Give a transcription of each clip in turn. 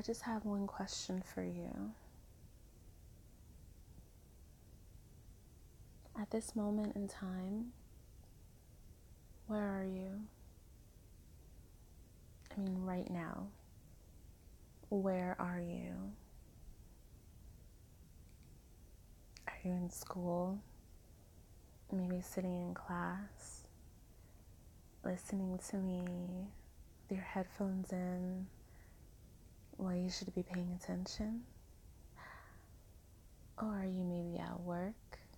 I just have one question for you. At this moment in time, where are you? I mean, right now. Where are you? Are you in school? Maybe sitting in class, listening to me with your headphones in while you should be paying attention? Or are you maybe at work,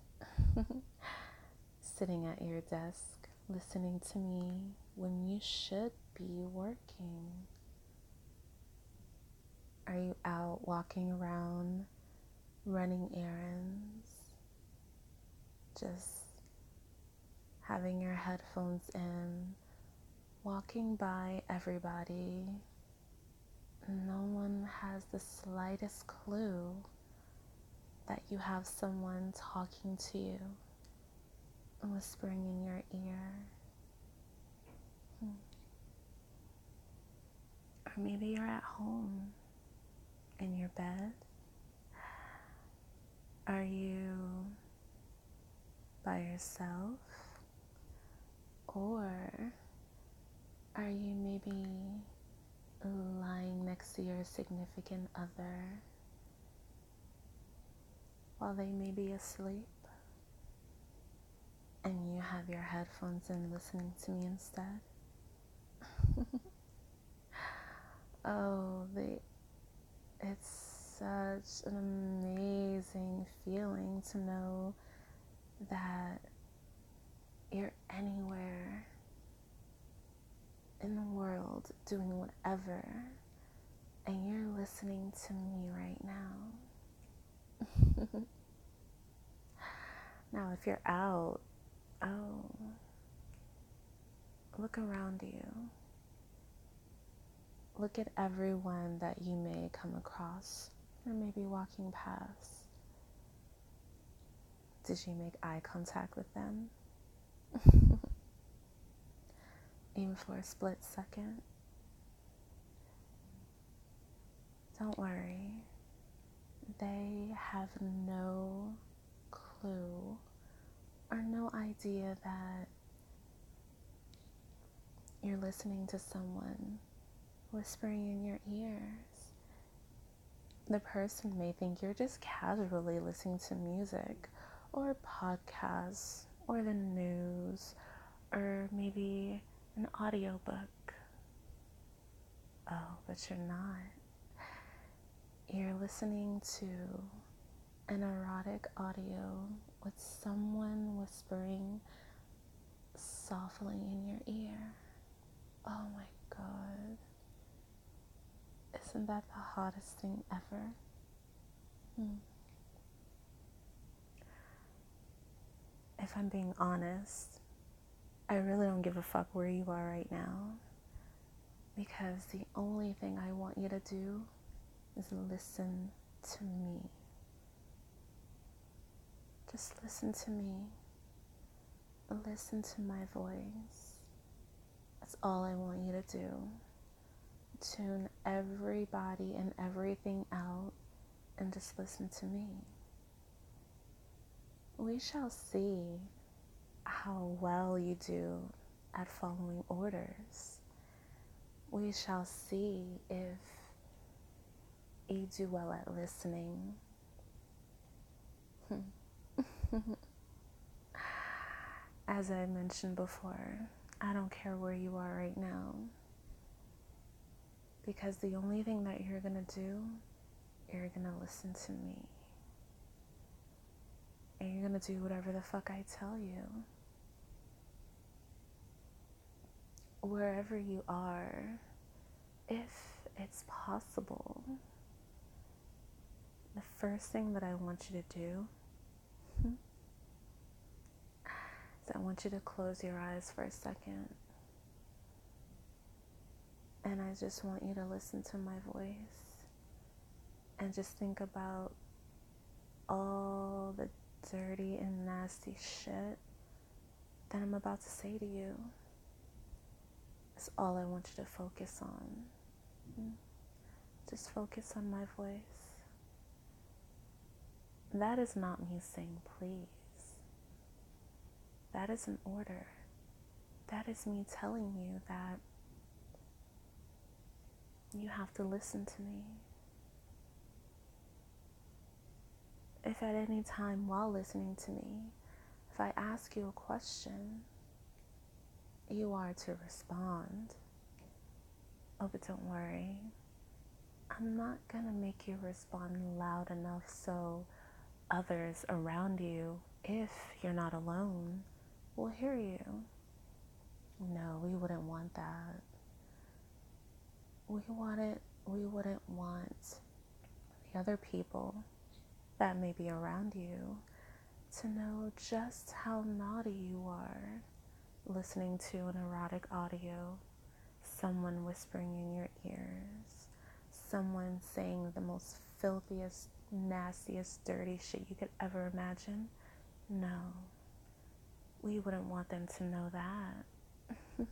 sitting at your desk, listening to me when you should be working? Are you out walking around, running errands, just having your headphones in, walking by everybody? No one has the slightest clue that you have someone talking to you, whispering in your ear. Or maybe you're at home in your bed. Are you by yourself? Or are you maybe lying next to your significant other while they may be asleep and you have your headphones in listening to me instead? It's such an amazing feeling to know that you're anywhere in the world doing whatever, and you're listening to me right now. Now, if you're out, look around you. Look at everyone that you may come across or maybe walking past. Did you make eye contact with them? Even for a split second? Don't worry. They have no clue or no idea that you're listening to someone whispering in your ears. The person may think you're just casually listening to music or podcasts or the news or maybe an audiobook. Oh, but you're not. You're listening to an erotic audio with someone whispering softly in your ear. Oh my God. Isn't that the hottest thing ever? If I'm being honest, I really don't give a fuck where you are right now, because the only thing I want you to do is listen to me. Just listen to me. Listen to my voice. That's all I want you to do. Tune everybody and everything out and just listen to me. We shall see how well you do at following orders. We shall see if you do well at listening. As I mentioned before, I don't care where you are right now, because the only thing that you're gonna do, you're gonna listen to me. And you're gonna do whatever the fuck I tell you. Wherever you are, if it's possible, the first thing that I want you to do is I want you to close your eyes for a second. And I just want you to listen to my voice and just think about all the dirty and nasty shit that I'm about to say to you. It's all I want you to focus on. Just focus on my voice. That is not me saying please. That is an order. That is me telling you that you have to listen to me. If at any time while listening to me, if I ask you a question, you are to respond. Oh, but don't worry. I'm not gonna make you respond loud enough so others around you, if you're not alone, will hear you. No, we wouldn't want that. We wouldn't want the other people that may be around you to know just how naughty you are listening to an erotic audio, someone whispering in your ears, someone saying the most filthiest, nastiest, dirty shit you could ever imagine. No, we wouldn't want them to know that.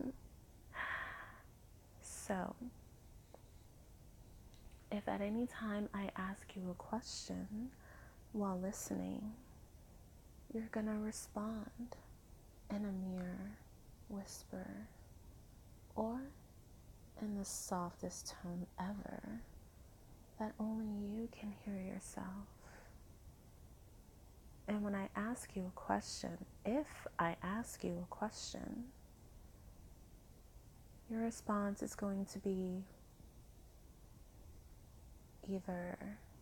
So, if at any time I ask you a question while listening, you're gonna respond in a mere whisper or in the softest tone ever that only you can hear yourself. And when I ask you a question, if I ask you a question, your response is going to be either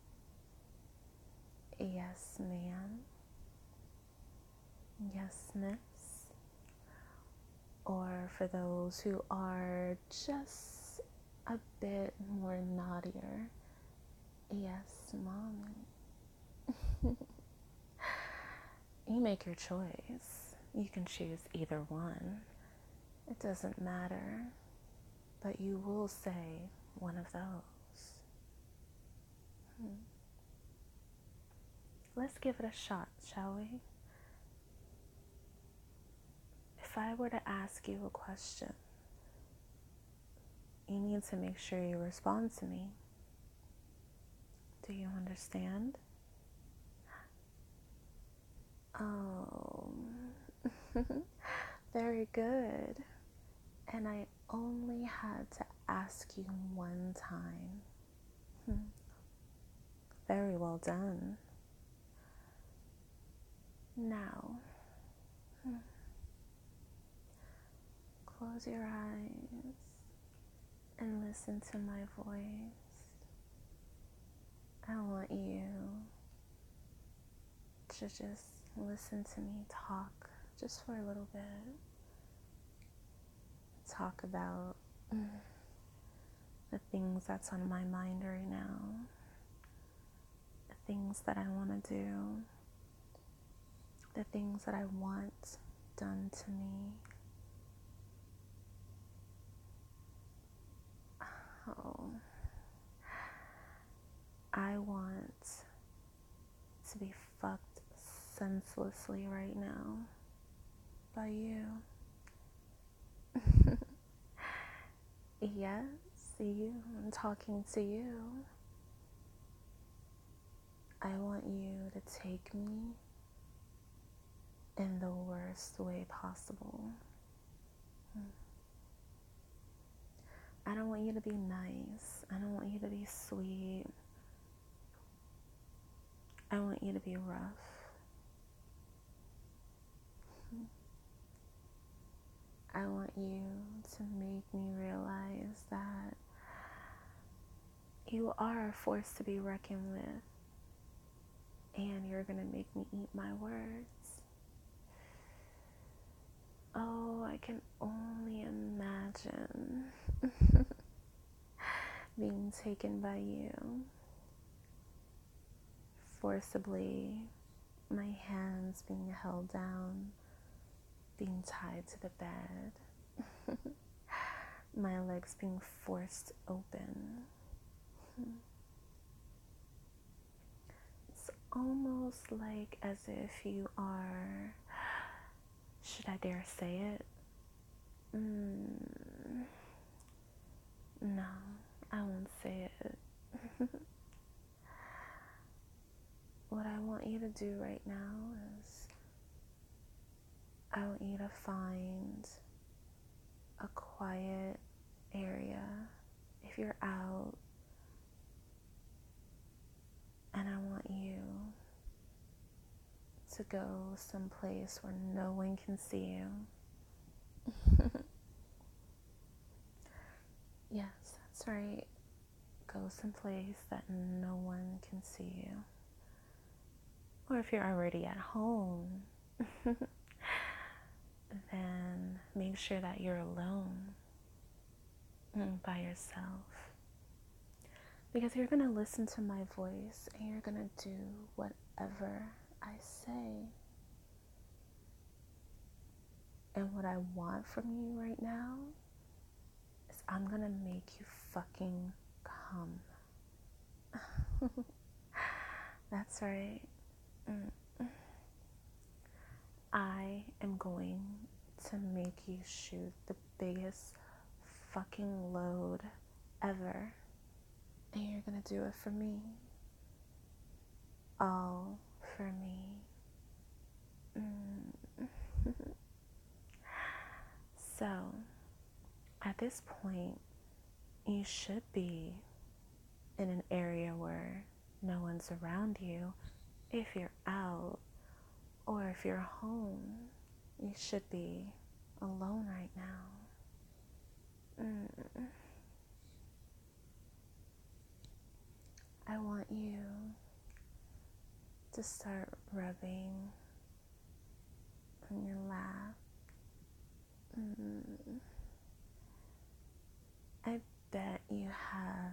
yes, ma'am, yes, miss, or for those who are just a bit more naughtier, yes, mommy. You make your choice. You can choose either one. It doesn't matter, but you will say one of those. Let's give it a shot, shall we? If I were to ask you a question, you need to make sure you respond to me. Do you understand? Oh, very good. And I only had to ask you one time. Very well done. Now, close your eyes and listen to my voice. I want you to just listen to me talk just for a little bit. Talk about the things that's on my mind right now, the things that I want to do, the things that I want done to me. Oh, I want to be fucked senselessly right now by you. Yes, you. I'm talking to you. I want you to take me in the worst way possible. I don't want you to be nice. I don't want you to be sweet. I want you to be rough. I want you to make me realize that you are a force to be reckoned with, and you're gonna make me eat my words. Oh, I can only imagine being taken by you, forcibly, my hands being held down, being tied to the bed, my legs being forced open. It's almost like as if you are, should I dare say it? No, I won't say it. you to do right now is I want you to find a quiet area if you're out, and I want you to go someplace where no one can see you. Yes, that's right. Go someplace that no one can see you. Or if you're already at home, then make sure that you're alone by yourself. Because you're going to listen to my voice and you're going to do whatever I say. And what I want from you right now is I'm going to make you fucking come. That's right. I am going to make you shoot the biggest fucking load ever. And you're gonna do it for me. All for me. So, at this point, you should be in an area where no one's around you. If you're out or if you're home, you should be alone right now. I want you to start rubbing on your lap. I bet you have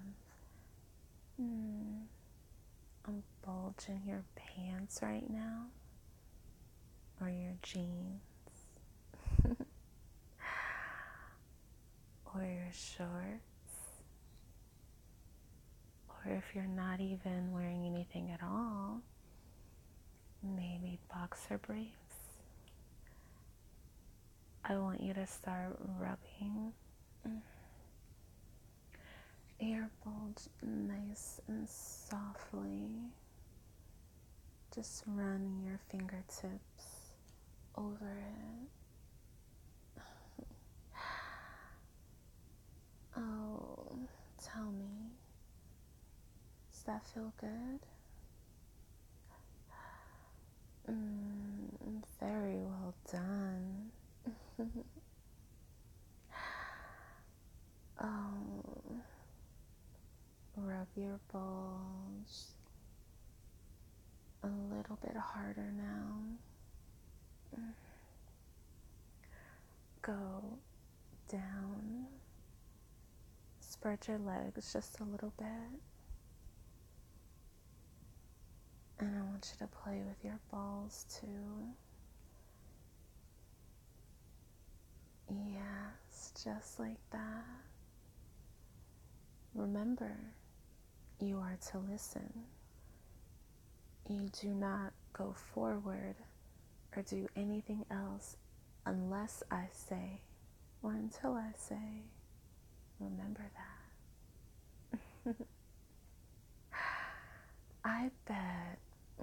a bulge in your pants right now, or your jeans, or your shorts, or if you're not even wearing anything at all, maybe boxer briefs. I want you to start rubbing your bulge nice and softly. Just run your fingertips over it. Oh, tell me, does that feel good? Very well done. Rub your balls a little bit harder now. Go down. Spread your legs just a little bit. And I want you to play with your balls too. Yes, just like that. Remember, you are to listen. You do not go forward or do anything else unless I say or until I say. Remember that. I bet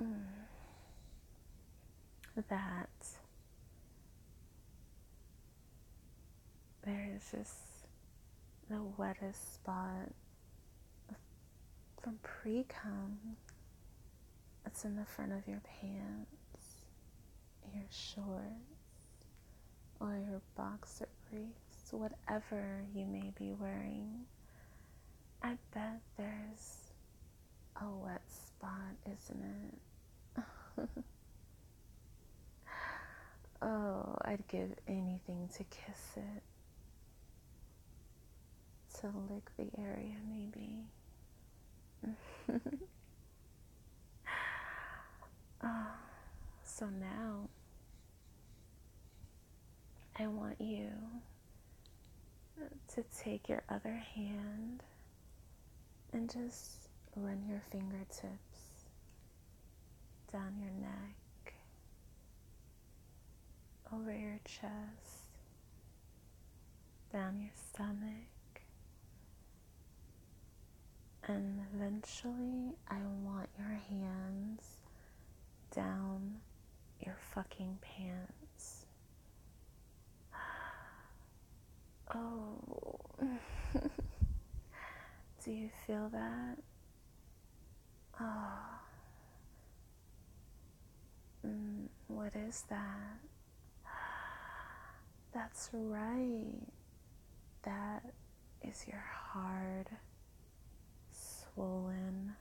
that there is just the wettest spot from pre-cum. It's in the front of your pants, your shorts, or your boxer briefs, whatever you may be wearing. I bet there's a wet spot, isn't it? Oh, I'd give anything to kiss it, to lick the area maybe. So now I want you to take your other hand and just run your fingertips down your neck, over your chest, down your stomach, and eventually I want your hands down your fucking pants. Oh, do you feel that? Oh, what is that? That's right. That is your hard, swollen,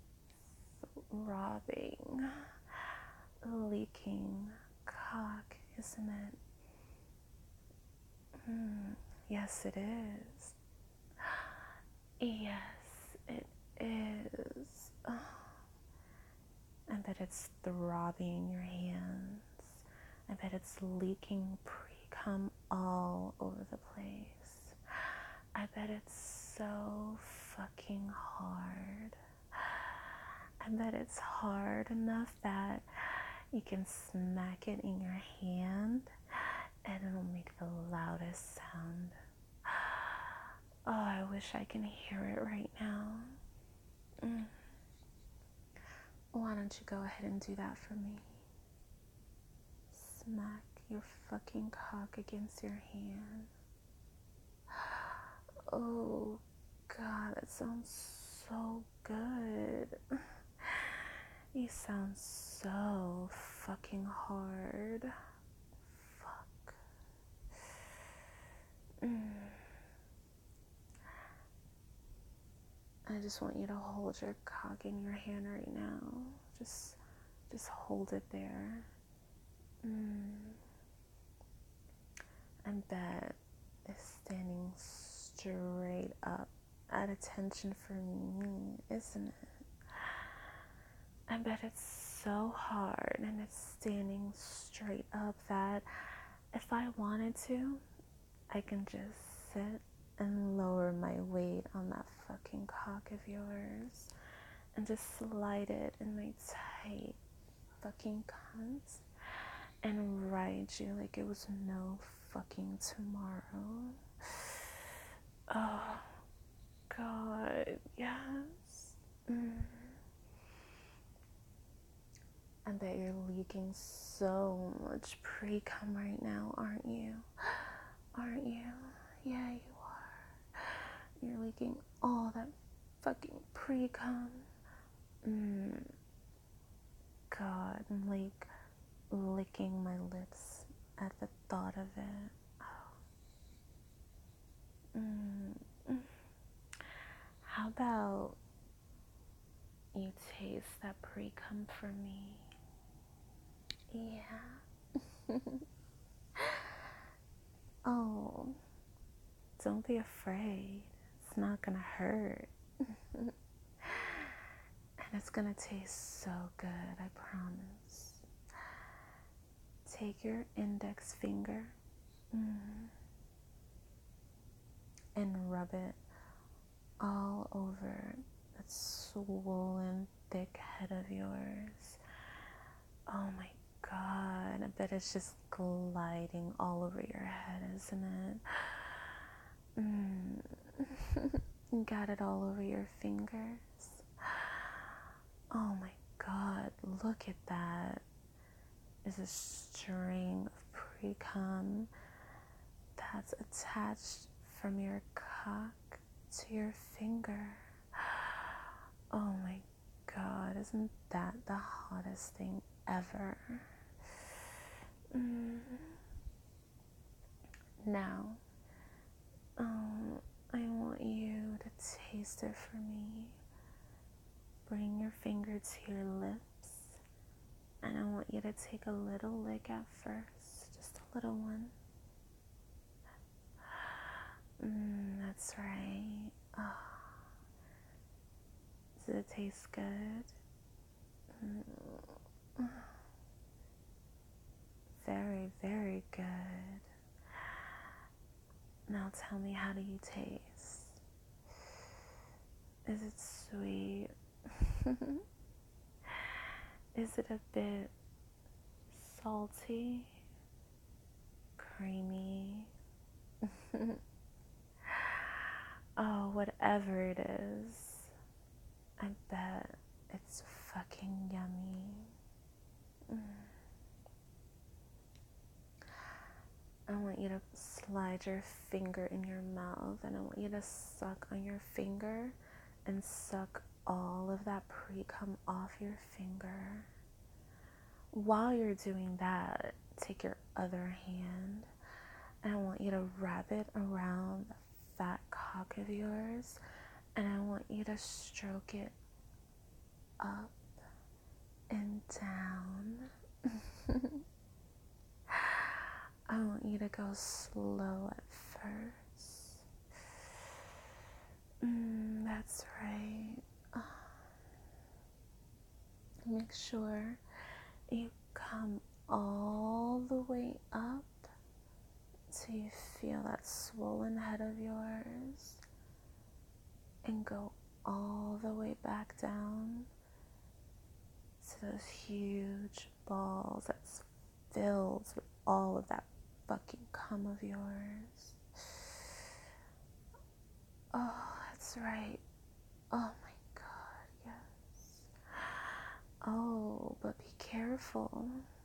throbbing, leaking cock, isn't it? Yes, it is. Yes, it is. Oh, I bet it's throbbing in your hands. I bet it's leaking pre-cum all over the place. I bet it's so fucking hard. I bet it's hard enough that you can smack it in your hand and it'll make the loudest sound. Oh, I wish I can hear it right now. Why don't you go ahead and do that for me? Smack your fucking cock against your hand. Oh, God, that sounds so good. You sound so fucking hard. Fuck. I just want you to hold your cock in your hand right now. Just hold it there. I bet it's standing straight up at attention for me, isn't it? I bet it's so hard and it's standing straight up that if I wanted to, I can just sit and lower my weight on that fucking cock of yours and just slide it in my tight fucking cunt and ride you like it was no fucking tomorrow. Oh, God, yes. I bet you're leaking so much pre-cum right now, aren't you? Aren't you? Yeah, you are. You're leaking all that fucking pre-cum. God, I'm like licking my lips at the thought of it. How about you taste that pre-cum for me? Yeah. Oh, don't be afraid. It's not gonna hurt. And it's gonna taste so good, I promise. Take your index finger and rub it all over that swollen, thick head of yours. Oh my God, I bet it's just gliding all over your head, isn't it? You got it all over your fingers. Oh my God, look at that. Is a string of pre-cum that's attached from your cock to your finger. Oh my God, isn't that the hottest thing ever? Now, I want you to taste it for me. Bring your finger to your lips, and I want you to take a little lick at first, just a little one. That's right. Oh. Does it taste good? Very, very good. Now tell me, how do you taste? Is it sweet? Is it a bit salty? Creamy? Oh, whatever it is, I bet it's fucking yummy. slide your finger in your mouth, and I want you to suck on your finger and suck all of that pre-cum off your finger. While you're doing that, take your other hand and I want you to wrap it around the fat cock of yours, and I want you to stroke it up and down. I want you to go slow at first. That's right. Make sure you come all the way up till you feel that swollen head of yours, and go all the way back down to those huge balls that's filled with all of that fucking cum of yours. Oh, that's right. Oh my God, yes. Oh, but be careful.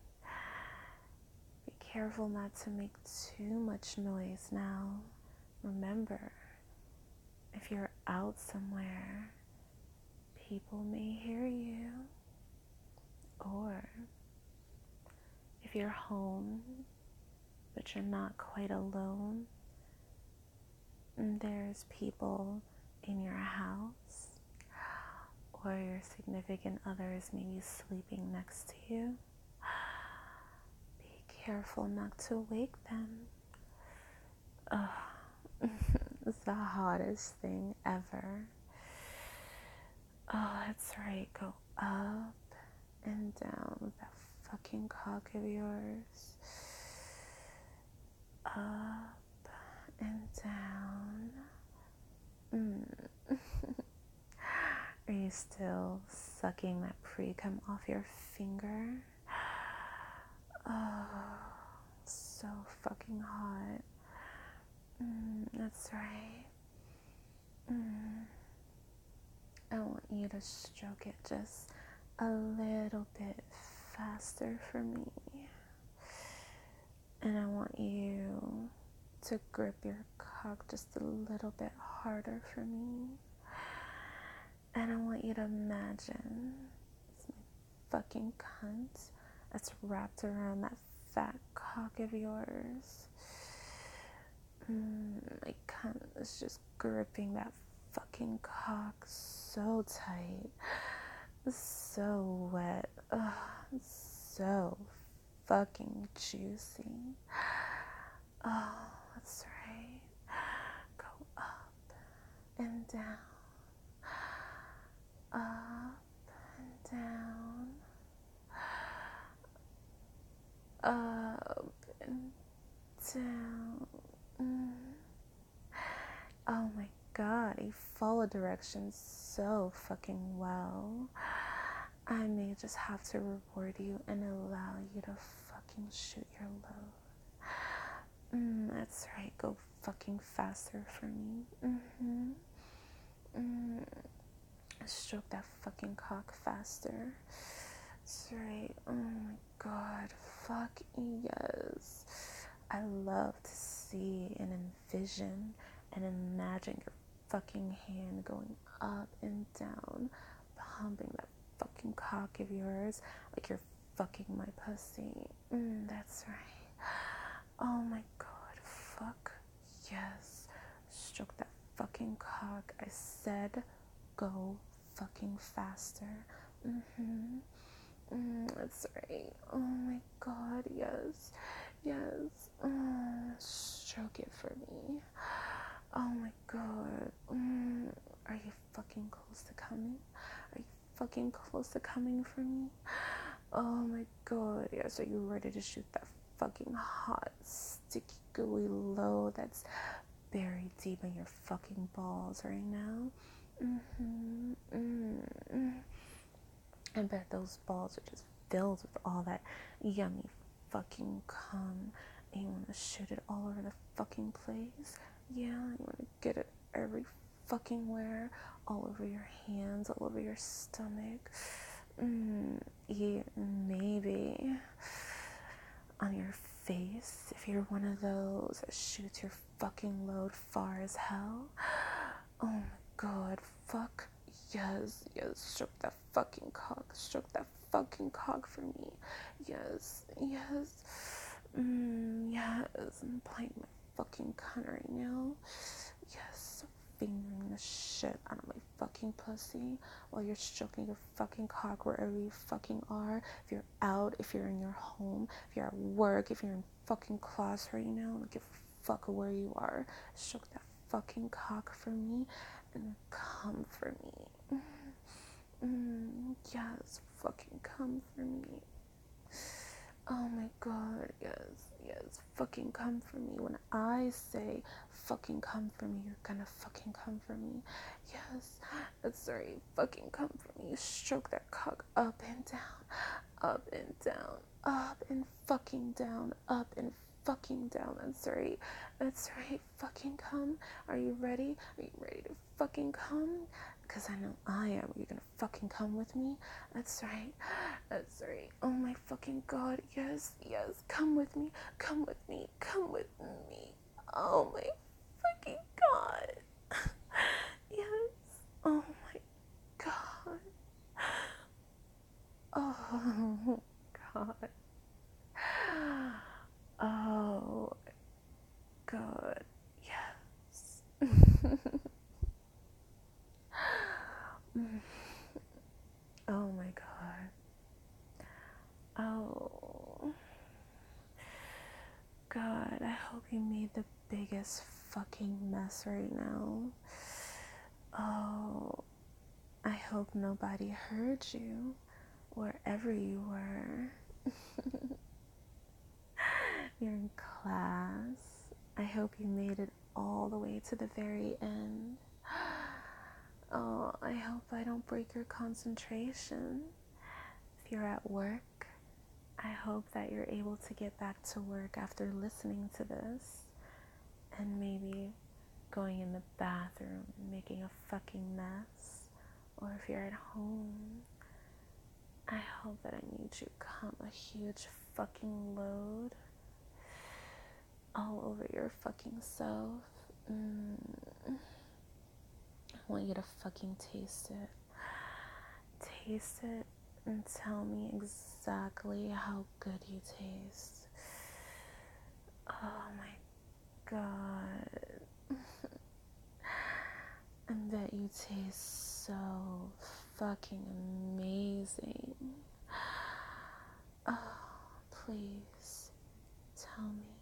Be careful not to make too much noise now. Remember, if you're out somewhere, people may hear you. Or if you're home, but you're not quite alone, and there's people in your house, or your significant others maybe sleeping next to you, be careful not to wake them. It's the hottest thing ever. Oh, that's right. Go up and down with that fucking cock of yours. Up and down. Are you still sucking that pre-cum off your finger? Oh, so fucking hot. That's right. I want you to stroke it just a little bit faster for me. And I want you to grip your cock just a little bit harder for me. And I want you to imagine it's my fucking cunt that's wrapped around that fat cock of yours. My cunt is just gripping that fucking cock so tight, so wet, so fucking juicy. Oh, that's right. Go up and down, up and down, up and down. Oh my God, you follow directions so fucking well. I may just have to reward you and allow you to fucking shoot your load. That's right, go fucking faster for me. Stroke that fucking cock faster. That's right. Oh my God, fuck yes. I love to see and envision and imagine your fucking hand going up and down, pumping that fucking cock of yours like you're fucking my pussy. That's right. Oh my God, fuck yes. Stroke that fucking cock. I said go fucking faster. That's right. Oh my God, yes. Yes. Stroke it for me. Oh my God. Are you fucking close to coming? Are you fucking close to coming for me? Oh my God. Yes. Are you ready to shoot that fucking hot, sticky, gooey load that's buried deep in your fucking balls right now? I bet those balls are just filled with all that yummy fucking cum, and you want to shoot it all over the fucking place. Yeah, you want to get it every fucking where, all over your hands, all over your stomach. Yeah, maybe on your face, if you're one of those that shoots your fucking load far as hell, oh my god, fuck yes, stroke that fucking cock, for me, yes, I'm playing my fucking cunt right now, yes, fingering the shit out of my fucking pussy while you're stroking your fucking cock wherever you fucking are. If you're out, if you're in your home, if you're at work, if you're in fucking class right now, I don't give a fuck where you are. Stroke that fucking cock for me and come for me. Yes, fucking come for me. Oh my god, yes, fucking come for me. When I say fucking come for me, you're gonna fucking come for me. Yes, that's right, fucking come for me. Stroke that cock up and down, up and down, up and fucking down, up and fucking down. That's right, fucking come. Are you ready? Are you ready to fucking come? Because I know I am. You're gonna fucking come with me? That's right. Oh my fucking god, yes. Come with me. Oh my fucking god. Yes. Oh my god. Oh god. Oh god. Yes. Oh my god. Oh god, I hope you made the biggest fucking mess right now. Oh, I hope nobody heard you wherever you were. You're in class. I hope you made it all the way to the very end. Oh, I hope I don't break your concentration. If you're at work, I hope that you're able to get back to work after listening to this and maybe going in the bathroom and making a fucking mess. Or if you're at home, I hope that I made you come a huge fucking load all over your fucking self. I want you to fucking taste it. Taste it and tell me exactly how good you taste. Oh my god. I bet you taste so fucking amazing. Oh, please tell me